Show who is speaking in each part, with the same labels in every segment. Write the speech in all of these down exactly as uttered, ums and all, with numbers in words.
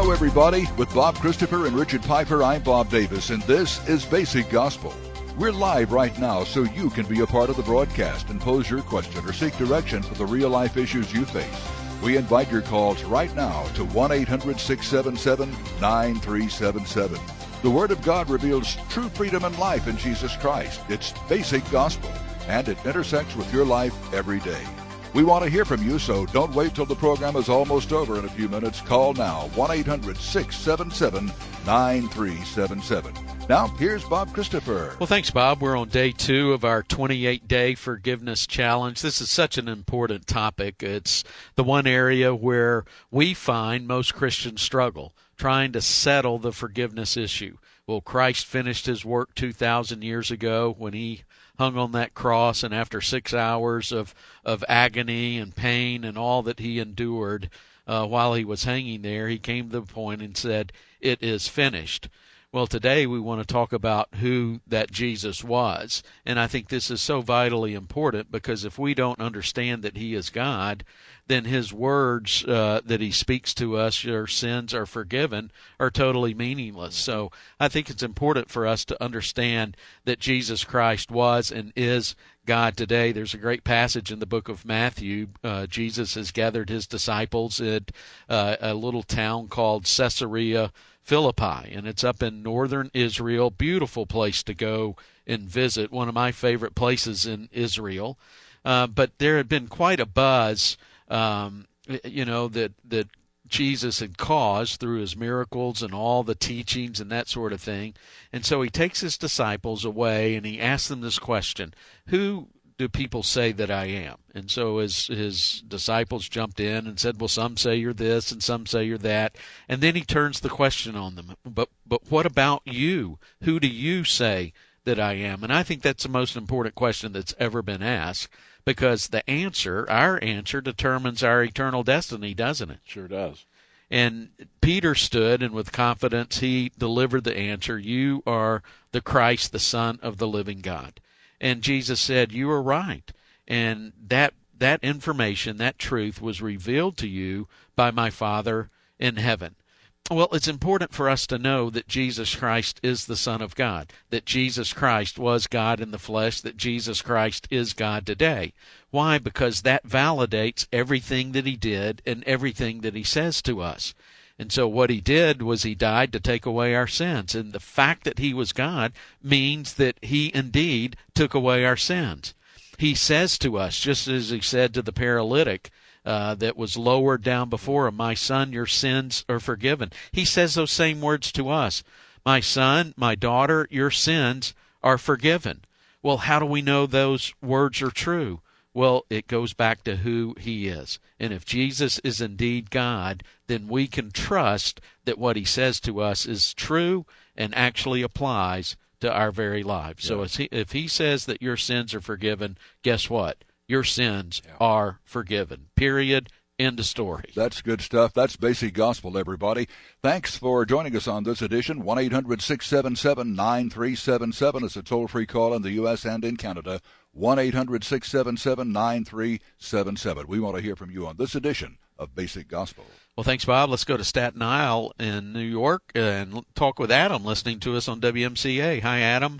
Speaker 1: Hello, everybody. With Bob Christopher and Richard Piper, I'm Bob Davis, and this is Basic Gospel. We're live right now so you can be a part of the broadcast and pose your question or seek direction for the real-life issues you face. We invite your calls right now to one eight hundred six seven seven nine three seven seven. The Word of God reveals true freedom and life in Jesus Christ. It's Basic Gospel, and it intersects with your life every day. We want to hear from you, so don't wait till the program is almost over in a few minutes. Call now, one eight hundred six seven seven nine three seven seven. Now, here's Bob Christopher.
Speaker 2: Well, thanks, Bob. We're on day two of our twenty-eight day Forgiveness Challenge. This is such an important topic. It's the one area where we find most Christians struggle, trying to settle the forgiveness issue. Well, Christ finished his work two thousand years ago when he hung on that cross, and after six hours of, of agony and pain and all that he endured uh, while he was hanging there, he came to the point and said, "It is finished." Well, today we want to talk about who that Jesus was, and I think this is so vitally important because if we don't understand that he is God, then his words uh, that he speaks to us, your sins are forgiven, are totally meaningless. So I think it's important for us to understand that Jesus Christ was and is God today. There's a great passage in the book of Matthew. Uh, Jesus has gathered his disciples at uh, a little town called Caesarea Philippi, and it's up in northern Israel. Beautiful place to go and visit, one of my favorite places in Israel. Uh, but there had been quite a buzz, um, you know, that that Jesus had caused through his miracles and all the teachings and that sort of thing. And so he takes his disciples away and he asks them this question: who do people say that I am? And so his, his disciples jumped in and said, well, some say you're this and some say you're that. And then he turns the question on them. But, but what about you? Who do you say that I am? And I think that's the most important question that's ever been asked, because the answer, our answer, determines our eternal destiny, doesn't it?
Speaker 3: Sure does.
Speaker 2: And Peter stood, and with confidence he delivered the answer: you are the Christ, the Son of the living God. And Jesus said, you are right. And that that information, that truth was revealed to you by my Father in heaven. Well, it's important for us to know that Jesus Christ is the Son of God, that Jesus Christ was God in the flesh, that Jesus Christ is God today. Why? Because that validates everything that he did and everything that he says to us. And so what he did was he died to take away our sins. And the fact that he was God means that he indeed took away our sins. He says to us, just as he said to the paralytic uh, that was lowered down before him, my son, your sins are forgiven. He says those same words to us. My son, my daughter, your sins are forgiven. Well, how do we know those words are true? Well, it goes back to who he is. And if Jesus is indeed God, then we can trust that what he says to us is true and actually applies to our very lives. Yeah. So if he, if he says that your sins are forgiven, guess what? Your sins yeah. are forgiven. Period. End of story.
Speaker 1: That's good stuff. That's Basic Gospel, everybody. Thanks for joining us on this edition. one eight hundred six seven seven nine three seven seven is a toll-free call in the U S and in Canada. one eight hundred six seven seven nine three seven seven. We want to hear from you on this edition of Basic Gospel.
Speaker 2: Well, thanks, Bob. Let's go to Staten Isle in New York and talk with Adam, listening to us on W M C A. Hi, Adam.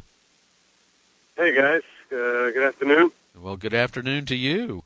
Speaker 4: Hey, guys. Uh, good afternoon.
Speaker 2: Well, good afternoon to you.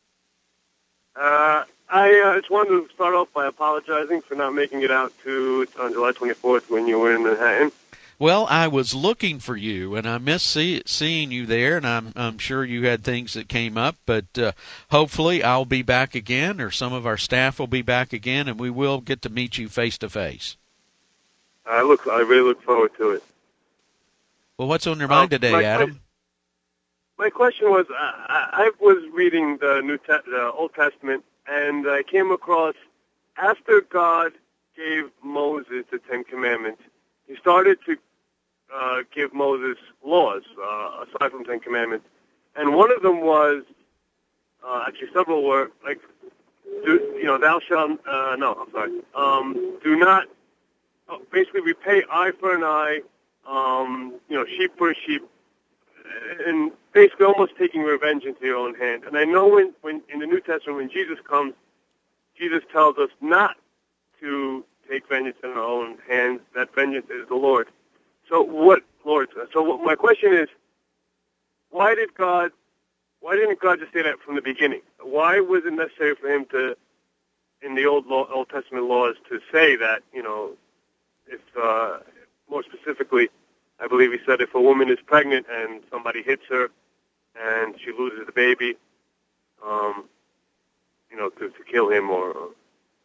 Speaker 4: Uh, I uh, just wanted to start off by apologizing for not making it out to on July twenty-fourth when you were in Manhattan.
Speaker 2: Well, I was looking for you, and I missed see, seeing you there, and I'm I'm sure you had things that came up, but uh, hopefully I'll be back again, or some of our staff will be back again, and we will get to meet you face to face.
Speaker 4: I look, I really look forward to it.
Speaker 2: Well, what's on your mind
Speaker 4: uh,
Speaker 2: today,
Speaker 4: my
Speaker 2: Adam?
Speaker 4: Question, my question was, I, I was reading the New Te- the Old Testament, and I came across after God gave Moses the Ten Commandments, he started to uh, give Moses laws, uh, aside from Ten Commandments. And one of them was, uh, actually several were, like, do, you know, thou shalt, uh, no, I'm sorry, um, do not, uh, basically repay eye for an eye, um, you know, sheep for a sheep, and basically almost taking revenge into your own hand. And I know when, when in the New Testament, when Jesus comes, Jesus tells us not to take vengeance in our own hands. That vengeance is the Lord. So what, Lord? So what, my question is, why did God? Why didn't God just say that from the beginning? Why was it necessary for Him to, in the Old law, Old Testament laws, to say that? You know, if uh, more specifically, I believe He said if a woman is pregnant and somebody hits her and she loses the baby, um, you know, to, to kill him or. or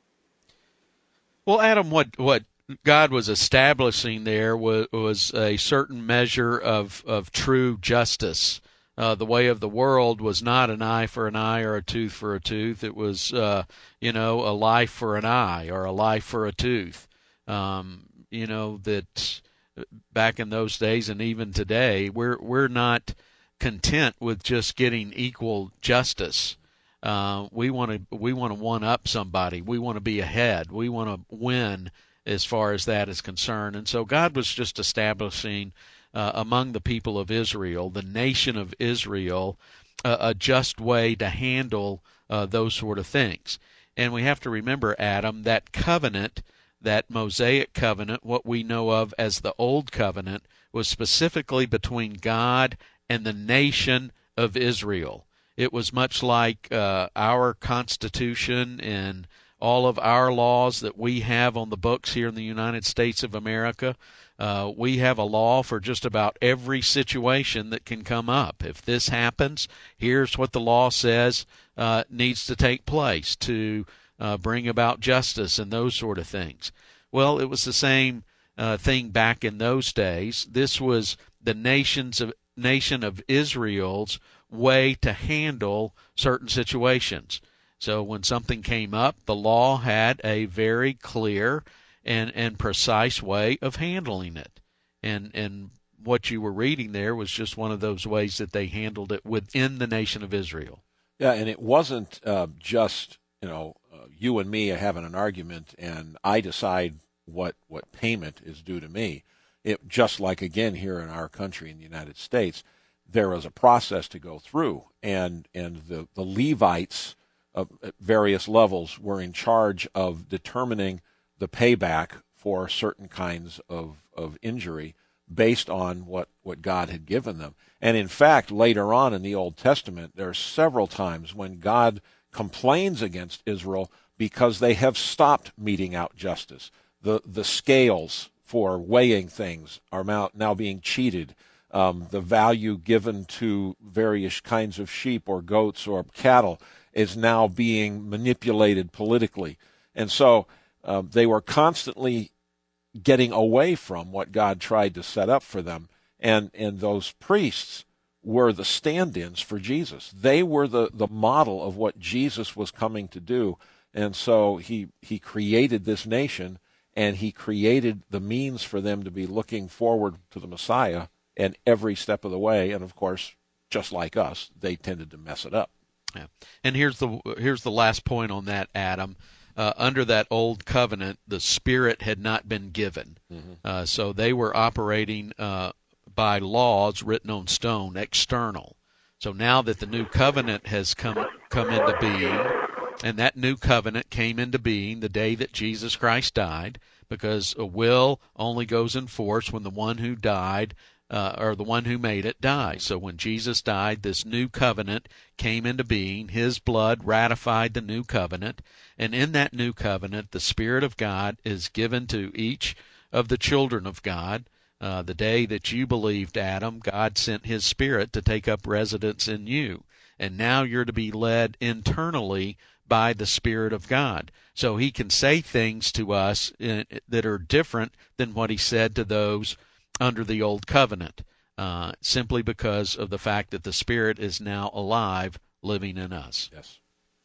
Speaker 2: Well, Adam, what what God was establishing there was, was a certain measure of, of true justice. Uh, the way of the world was not an eye for an eye or a tooth for a tooth. It was, uh, you know, a life for an eye or a life for a tooth. Um, you know, that back in those days and even today, we're we're not content with just getting equal justice. Uh, we want to we want to one up somebody. We want to be ahead. We want to win as far as that is concerned. And so God was just establishing uh, among the people of Israel, the nation of Israel, uh, a just way to handle uh, those sort of things. And we have to remember, Adam, that covenant, that Mosaic covenant, what we know of as the Old Covenant, was specifically between God and the nation of Israel. It was much like uh, our Constitution and all of our laws that we have on the books here in the United States of America. Uh, we have a law for just about every situation that can come up. If this happens, here's what the law says uh, needs to take place to uh, bring about justice and those sort of things. Well, it was the same uh, thing back in those days. This was the nations of nation of Israel's way to handle certain situations. So when something came up, the law had a very clear and, and precise way of handling it. And and what you were reading there was just one of those ways that they handled it within the nation of Israel.
Speaker 3: Yeah, and it wasn't uh, just, you know, uh, you and me are having an argument and I decide what, what payment is due to me. It just like, again, here in our country in the United States, there was a process to go through, and and the, the Levites of, at various levels were in charge of determining the payback for certain kinds of, of injury based on what, what God had given them. And in fact, later on in the Old Testament, there are several times when God complains against Israel because they have stopped meting out justice. The, the scales for weighing things are now, now being cheated. Um, the value given to various kinds of sheep or goats or cattle is now being manipulated politically. And so uh, they were constantly getting away from what God tried to set up for them. And, and those priests were the stand-ins for Jesus. They were the, the model of what Jesus was coming to do. And so he, he created this nation, and he created the means for them to be looking forward to the Messiah. And every step of the way, and of course, just like us, they tended to mess it up.
Speaker 2: Yeah. And here's the here's the last point on that, Adam. Uh, under that old covenant, the Spirit had not been given, mm-hmm. uh, so they were operating uh, by laws written on stone, external. So now that the new covenant has come come into being, and that new covenant came into being the day that Jesus Christ died, because a will only goes in force when the one who died. Uh, or the one who made it dies. So when Jesus died, this new covenant came into being. His blood ratified the new covenant. And in that new covenant, the Spirit of God is given to each of the children of God. Uh, the day that you believed, Adam, God sent His Spirit to take up residence in you. And now you're to be led internally by the Spirit of God. So He can say things to us in, that are different than what He said to those under the old covenant, uh, simply because of the fact that the Spirit is now alive, living in us.
Speaker 3: Yes.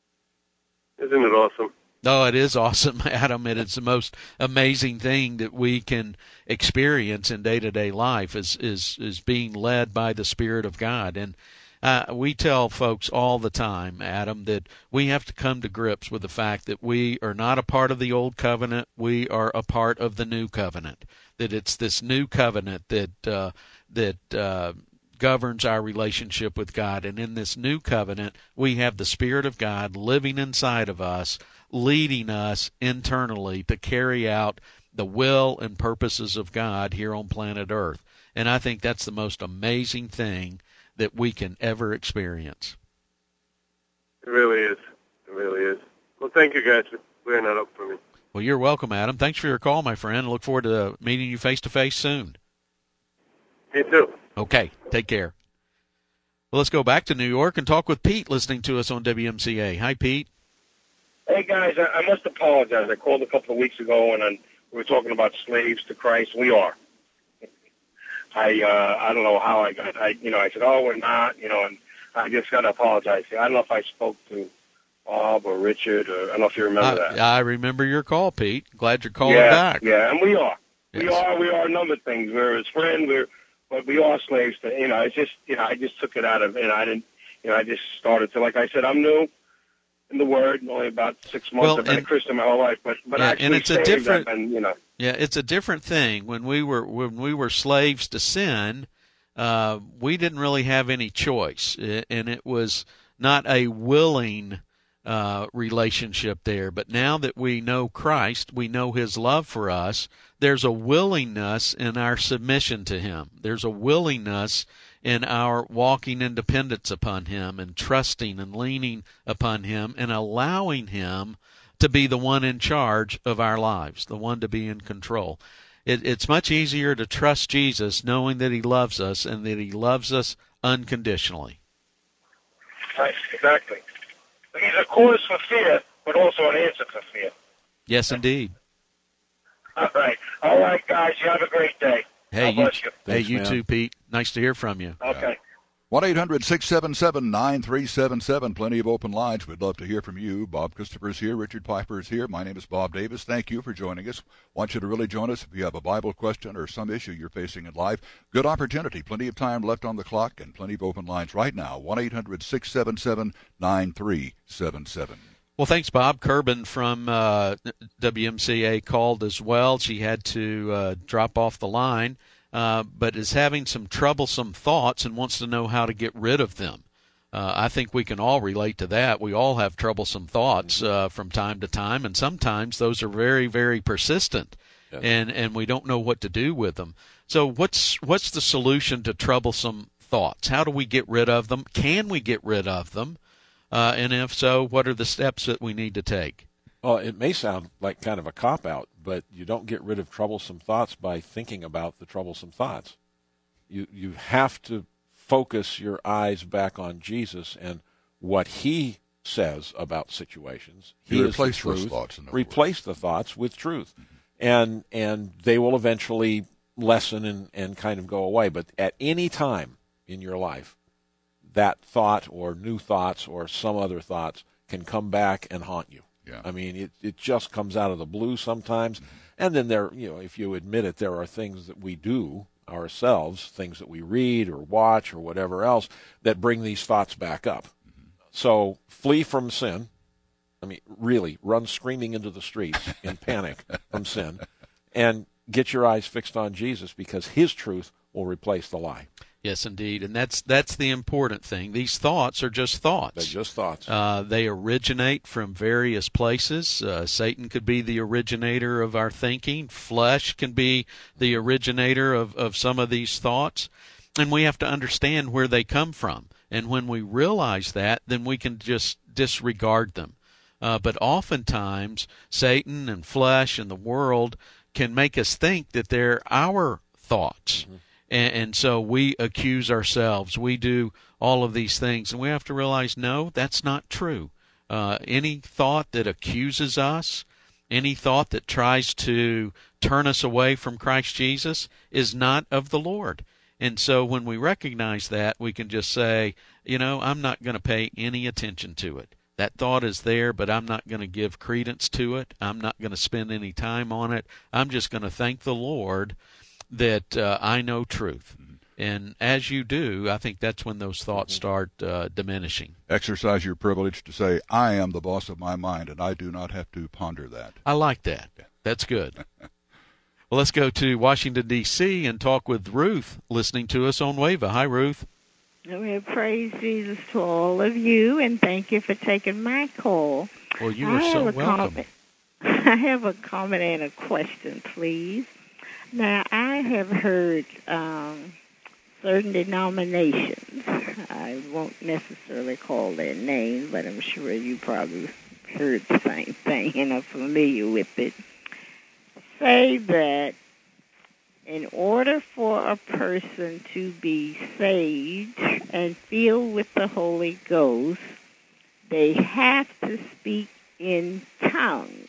Speaker 4: Isn't it awesome?
Speaker 2: Oh, it is awesome, Adam. It is the most amazing thing that we can experience in day-to-day life is is is being led by the Spirit of God. And uh, we tell folks all the time, Adam, that we have to come to grips with the fact that we are not a part of the old covenant. We are a part of the new covenant. That it's this new covenant that uh, that uh, governs our relationship with God. And in this new covenant, we have the Spirit of God living inside of us, leading us internally to carry out the will and purposes of God here on planet Earth. And I think that's the most amazing thing that we can ever experience.
Speaker 4: It really is. It really is. Well, thank you guys for clearing that up for me.
Speaker 2: Well, you're welcome, Adam. Thanks for your call, my friend. I look forward to meeting you face-to-face soon.
Speaker 4: Me too.
Speaker 2: Okay, take care. Well, let's go back to New York and talk with Pete listening to us on W M C A. Hi, Pete.
Speaker 5: Hey, guys, I, I must apologize. I called a couple of weeks ago, and I, we were talking about slaves to Christ. We are. I uh, I don't know how I got, I you know, I said, oh, we're not, you know, and I just got to apologize. I don't know if I spoke to Bob or Richard, or I don't know if you remember
Speaker 2: I,
Speaker 5: that.
Speaker 2: I remember your call, Pete. Glad you're calling
Speaker 5: yeah,
Speaker 2: back.
Speaker 5: Yeah, and we are.
Speaker 2: Yes.
Speaker 5: We are, we are a number of things. We're his friend, we're, but we are slaves to, you know, it's just, you know, I just took it out of, and I didn't, you know, I just started to, like I said, I'm new in the Word, only about six months.
Speaker 2: Well,
Speaker 5: I've been
Speaker 2: and,
Speaker 5: a Christian my whole life, but, but
Speaker 2: yeah,
Speaker 5: actually
Speaker 2: and it's
Speaker 5: saved,
Speaker 2: a different,
Speaker 5: and, you know.
Speaker 2: Yeah, it's a different thing. When we were when we were slaves to sin, uh, we didn't really have any choice, and it was not a willing uh, relationship there. But now that we know Christ, we know His love for us, there's a willingness in our submission to Him. There's a willingness in our walking in dependence upon Him and trusting and leaning upon Him and allowing Him to be the one in charge of our lives, the one to be in control. It, it's much easier to trust Jesus knowing that He loves us and that He loves us unconditionally.
Speaker 5: Right, exactly. He's a cause for fear, but also an answer for fear.
Speaker 2: Yes, indeed.
Speaker 5: All right. All right, guys. You have a great day.
Speaker 2: Hey,
Speaker 5: God
Speaker 2: you,
Speaker 5: bless you.
Speaker 2: hey,
Speaker 3: Thanks,
Speaker 2: you
Speaker 3: man.
Speaker 2: too, Pete. Nice to hear from you.
Speaker 5: Okay.
Speaker 1: one eight hundred six seven seven nine three seven seven. Plenty of open lines. We'd love to hear from you. Bob Christopher's here. Richard Piper is here. My name is Bob Davis. Thank you for joining us. Want you to really join us if you have a Bible question or some issue you're facing in life. Good opportunity. Plenty of time left on the clock and plenty of open lines right now. one eight hundred six seven seven nine three seven seven.
Speaker 2: Well, thanks, Bob. Kerbin from uh, W M C A called as well. She had to uh, drop off the line. Uh, but is having some troublesome thoughts and wants to know how to get rid of them. Uh, I think we can all relate to that. We all have troublesome thoughts uh, from time to time, and sometimes those are very, very persistent, yes. and and we don't know what to do with them. So what's what's the solution to troublesome thoughts? How do we get rid of them? Can we get rid of them? Uh, and if so, what are the steps that we need to take?
Speaker 3: Well, it may sound like kind of a cop-out, but you don't get rid of troublesome thoughts by thinking about the troublesome thoughts. You you have to focus your eyes back on Jesus and what He says about situations. He
Speaker 1: You
Speaker 3: is
Speaker 1: replace
Speaker 3: the truth.
Speaker 1: those thoughts. In other
Speaker 3: replace
Speaker 1: words.
Speaker 3: the thoughts with truth, mm-hmm. and and they will eventually lessen and, and kind of go away. But at any time in your life, that thought or new thoughts or some other thoughts can come back and haunt you.
Speaker 1: Yeah.
Speaker 3: I mean, it, it just comes out of the blue sometimes. Mm-hmm. And then there, you know, if you admit it, there are things that we do ourselves, things that we read or watch or whatever else that bring these thoughts back up. Mm-hmm. So flee from sin. I mean, really, run screaming into the streets in panic from sin and get your eyes fixed on Jesus because His truth will replace the lie.
Speaker 2: Yes, indeed, and that's that's the important thing. These thoughts are just thoughts.
Speaker 3: They're just thoughts.
Speaker 2: Uh, they originate from various places. Uh, Satan could be the originator of our thinking. Flesh can be the originator of, of some of these thoughts. And we have to understand where they come from. And when we realize that, then we can just disregard them. Uh, but oftentimes, Satan and flesh and the world can make us think that they're our thoughts. Mm-hmm. And, and so we accuse ourselves. We do all of these things. And we have to realize, no, that's not true. Uh, any thought that accuses us, any thought that tries to turn us away from Christ Jesus is not of the Lord. And so when we recognize that, we can just say, you know, I'm not going to pay any attention to it. That thought is there, but I'm not going to give credence to it. I'm not going to spend any time on it. I'm just going to thank the Lord that uh, I know truth. And as you do, I think that's when those thoughts start uh, diminishing.
Speaker 1: Exercise your privilege to say, I am the boss of my mind, and I do not have to ponder that.
Speaker 2: I like that. That's good. Well, Well, let's go to Washington, D C and talk with Ruth, listening to us on WAVA. Hi, Ruth.
Speaker 6: Well, praise Jesus to all of you, and thank you for taking my call.
Speaker 2: Well, you are so welcome.
Speaker 6: Comment. I have a comment and a question, please. Now, I have heard um, certain denominations, I won't necessarily call their names, but I'm sure you probably heard the same thing and are familiar with it, say that in order for a person to be saved and filled with the Holy Ghost, they have to speak in tongues.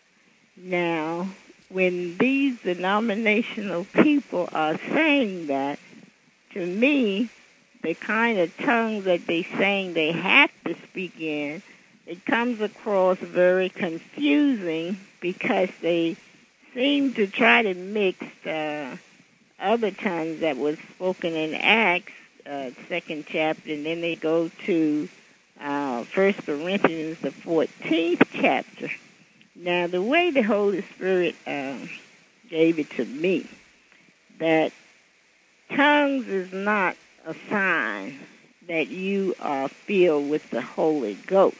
Speaker 6: Now, when these denominational people are saying that, to me, the kind of tongues that they're saying they have to speak in, it comes across very confusing because they seem to try to mix uh, other tongues that was spoken in Acts, uh, second chapter, and then they go to uh, First Corinthians, the fourteenth chapter. Now, the way the Holy Spirit uh, gave it to me, that tongues is not a sign that you are filled with the Holy Ghost.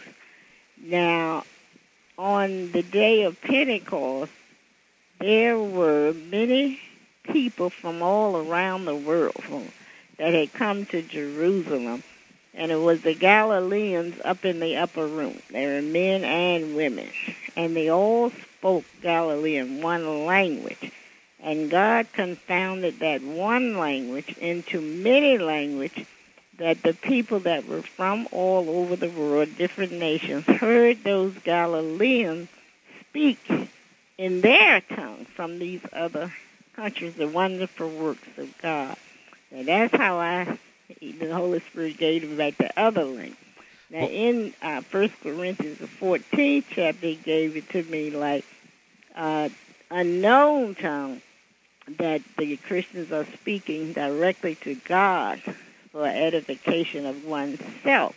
Speaker 6: Now, on the day of Pentecost, there were many people from all around the world that had come to Jerusalem, and it was the Galileans up in the upper room. There were men and women, and they all spoke Galilean, one language. And God confounded that one language into many languages, that the people that were from all over the world, different nations, heard those Galileans speak in their tongue from these other countries, the wonderful works of God. And that's how I, the Holy Spirit gave me back the other link. Now, in uh, First Corinthians, the fourteenth chapter, he gave it to me like uh, unknown tongue that the Christians are speaking directly to God for edification of oneself.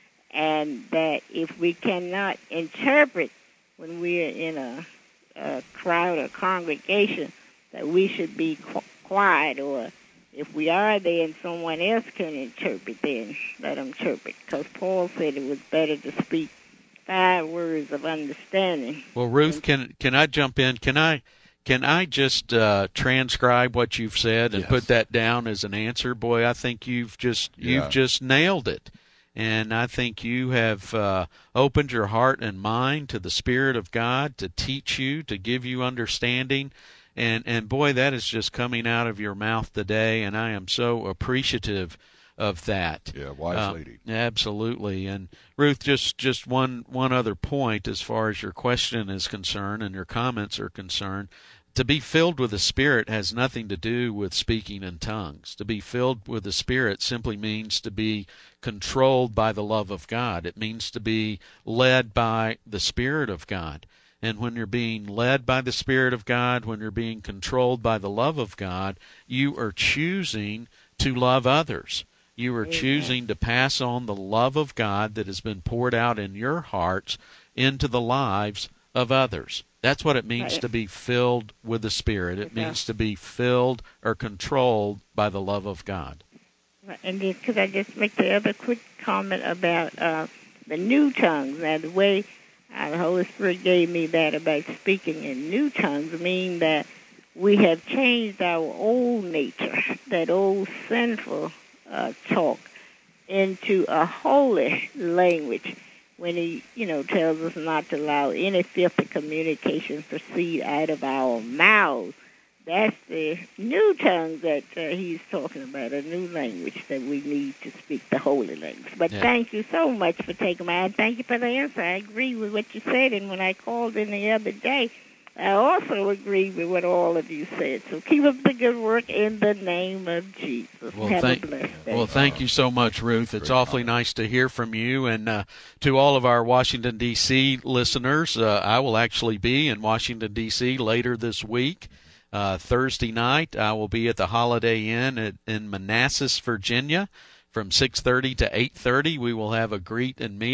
Speaker 6: And that if we cannot interpret when we are in a a crowd or congregation, that we should be qu- quiet, or if we are there and someone else can interpret, then let them interpret. Because Paul said it was better to speak five words of understanding.
Speaker 2: Well, Ruth, can can I jump in? Can I can I just uh, transcribe what you've said and
Speaker 3: yes.
Speaker 2: put that down as an answer? Boy, I think you've just
Speaker 1: Yeah.
Speaker 2: you've just nailed it. And I think you have uh, opened your heart and mind to the Spirit of God to teach you, to give you understanding. And, and boy, that is just coming out of your mouth today, and I am so appreciative of that.
Speaker 1: Yeah, wise
Speaker 2: uh,
Speaker 1: lady.
Speaker 2: Absolutely. And Ruth, just, just one, one other point as far as your question is concerned and your comments are concerned. To be filled with the Spirit has nothing to do with speaking in tongues. To be filled with the Spirit simply means to be controlled by the love of God. It means to be led by the Spirit of God. And when you're being led by the Spirit of God, when you're being controlled by the love of God, you are choosing to love others. You are
Speaker 6: Amen.
Speaker 2: choosing to pass on the love of God that has been poured out in your hearts into the lives of others. That's what it means
Speaker 6: right.
Speaker 2: to be filled with the Spirit. It
Speaker 6: Yeah.
Speaker 2: means to be filled or controlled by the love of God.
Speaker 6: And then, could I just make the other quick comment about uh, the new tongues? Now, the way uh, the Holy Spirit gave me that about speaking in new tongues mean that we have changed our old nature, that old sinful uh, talk, into a holy language. When he, you know, tells us not to allow any filthy communications proceed out of our mouths. That's the new tongue that uh, he's talking about, a new language that we need to speak, the holy language. But
Speaker 2: Yeah.
Speaker 6: thank you so much for taking my, and thank you for the answer. I agree with what you said, and when I called in the other day, I also agree with what all of you said. So keep up the good work in the name of Jesus.
Speaker 2: Well,
Speaker 6: Have
Speaker 2: thank,
Speaker 6: a blessed day.
Speaker 2: well, thank you so much, Ruth. It's
Speaker 1: Great
Speaker 2: awfully
Speaker 1: comment.
Speaker 2: nice to hear from you. And uh, to all of our Washington, D C listeners, uh, I will actually be in Washington, D C later this week. Uh, Thursday night, I will be at the Holiday Inn at, in Manassas, Virginia. From six thirty to eight thirty, we will have a greet and meet.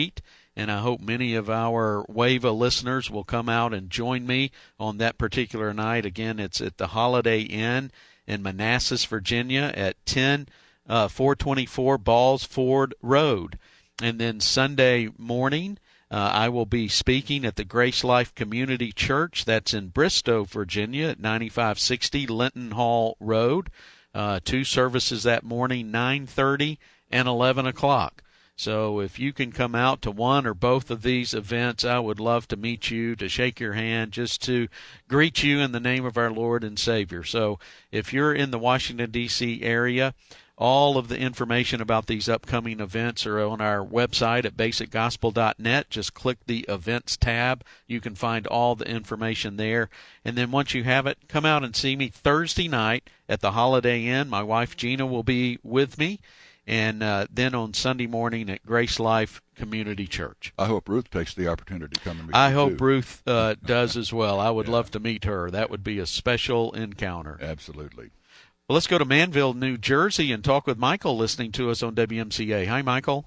Speaker 2: and I hope many of our WAVA listeners will come out and join me on that particular night. Again, it's at the Holiday Inn in Manassas, Virginia at ten uh, four twenty-four Balls Ford Road. And then Sunday morning, uh, I will be speaking at the Grace Life Community Church. That's in Bristow, Virginia at ninety-five sixty Linton Hall Road. Uh, two services that morning, nine thirty and eleven o'clock. So if you can come out to one or both of these events, I would love to meet you, to shake your hand, just to greet you in the name of our Lord and Savior. So if you're in the Washington, D C area, all of the information about these upcoming events are on our website at basic gospel dot net. Just click the Events tab. You can find all the information there. And then once you have it, come out and see me Thursday night at the Holiday Inn. My wife Gina will be with me. And uh, then on Sunday morning at Grace Life Community Church.
Speaker 1: I hope Ruth takes the opportunity to come and meet
Speaker 2: I
Speaker 1: you,
Speaker 2: hope
Speaker 1: too.
Speaker 2: Ruth uh, does as well. I would
Speaker 1: Yeah.
Speaker 2: love to meet her. That would be a special encounter.
Speaker 1: Absolutely.
Speaker 2: Well, let's go to Manville, New Jersey, and talk with Michael listening to us on W M C A. Hi, Michael.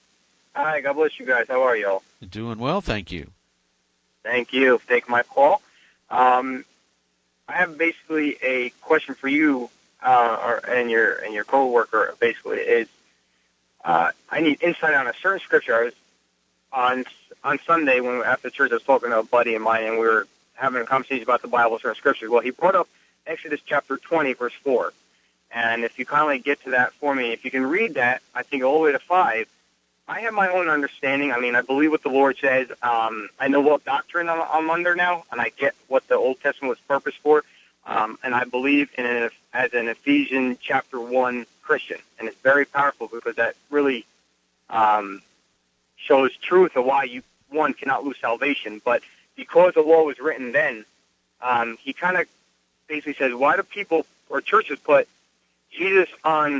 Speaker 7: Hi, God bless you guys. How are y'all?
Speaker 2: Doing well, thank you.
Speaker 7: Thank you for taking my call. Um, I have basically a question for you uh, or, and your and your coworker. Basically, is uh, I need insight on a certain scripture. I was on on Sunday when after church, I was talking to a buddy of mine, and we were having a conversation about the Bible, certain scriptures. Well, he brought up Exodus chapter twenty, verse four. And if you kindly get to that for me, if you can read that, I think all the way to five. I have my own understanding. I mean, I believe what the Lord says. Um, I know what doctrine I'm, I'm under now, and I get what the Old Testament was purposed for. Um, and I believe in it as an Ephesians chapter one Christian. And it's very powerful because that really um, shows truth of why you, one, cannot lose salvation. But because the law was written then, um, he kind of basically says, why do people or churches put Jesus on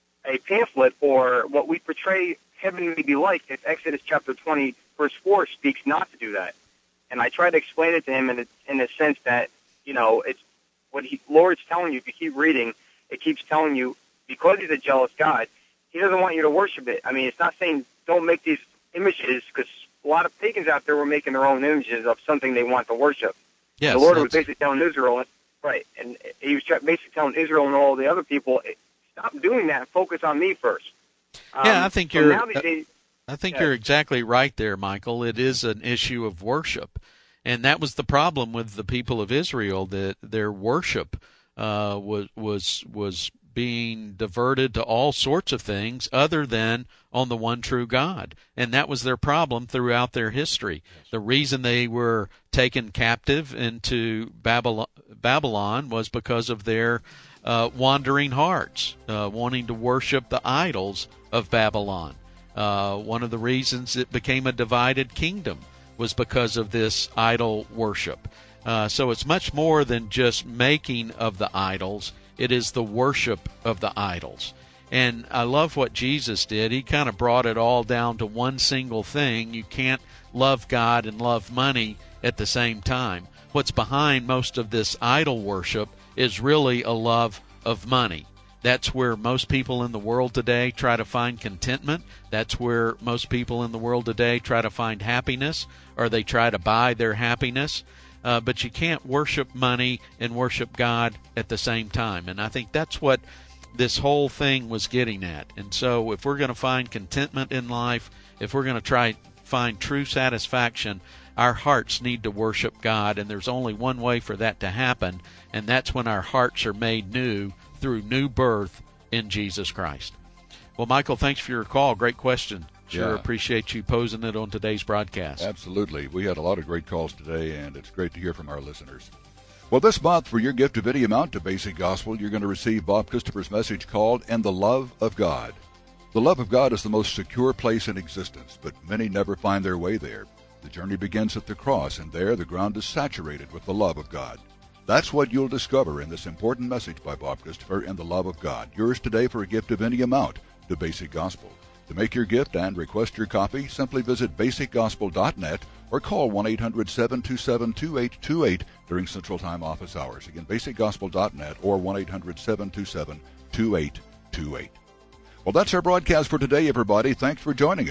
Speaker 7: a pamphlet or what we portray heaven may be like if Exodus chapter twenty, verse four speaks not to do that? And I try to explain it to him in a, in a sense that, you know, it's what he Lord's telling you. If you keep reading, it keeps telling you because he's a jealous God, he doesn't want you to worship it. I mean, it's not saying don't make these images because a lot of pagans out there were making their own images of something they want to worship.
Speaker 2: Yes,
Speaker 7: the Lord
Speaker 2: that's...
Speaker 7: was basically telling Israel, right, and he was basically telling Israel and all the other people, stop doing that and focus on me first. Um,
Speaker 2: yeah, I think
Speaker 7: so
Speaker 2: you're.
Speaker 7: now these days,
Speaker 2: I think
Speaker 7: yeah.
Speaker 2: you're exactly right there, Michael. It is an issue of worship, and that was the problem with the people of Israel, that their worship uh, was was was being diverted to all sorts of things other than on the one true God, and that was their problem throughout their history. Yes. The reason they were taken captive into Babylon, Babylon was because of their uh, wandering hearts, uh, wanting to worship the idols of Babylon. Uh, one of the reasons it became a divided kingdom was because of this idol worship. Uh, so it's much more than just making of the idols. It is the worship of the idols. And I love what Jesus did. He kind of brought it all down to one single thing. You can't love God and love money at the same time. What's behind most of this idol worship is really a love of money. That's where most people in the world today try to find contentment. That's where most people in the world today try to find happiness, or they try to buy their happiness. Uh, but you can't worship money and worship God at the same time. And I think that's what this whole thing was getting at. And so if we're going to find contentment in life, if we're going to try find true satisfaction, our hearts need to worship God. And there's only one way for that to happen, and that's when our hearts are made new through new birth in Jesus Christ. Well, Michael, thanks for your call. Great question. Sure,
Speaker 1: yeah.
Speaker 2: Appreciate you posing it on today's broadcast.
Speaker 1: Absolutely. We had a lot of great calls today, and it's great to hear from our listeners. Well, this month, for your gift of any amount to Basic Gospel, you're going to receive Bob Christopher's message called And the Love of God. The love of God is the most secure place in existence, but many never find their way there. The journey begins at the cross, and there the ground is saturated with the love of God. That's what you'll discover in this important message by Bob Christopher, And the Love of God. Yours today for a gift of any amount to Basic Gospel. To make your gift and request your copy, simply visit basic gospel dot net or call one eight hundred seven two seven two eight two eight during Central Time office hours. Again, basic gospel dot net or one eight hundred seven two seven two eight two eight. Well, that's our broadcast for today, everybody. Thanks for joining us.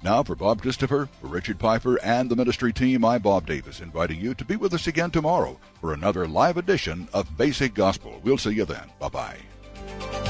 Speaker 1: Now, for Bob Christopher, for Richard Piper, and the ministry team, I'm Bob Davis, inviting you to be with us again tomorrow for another live edition of Basic Gospel. We'll see you then. Bye-bye.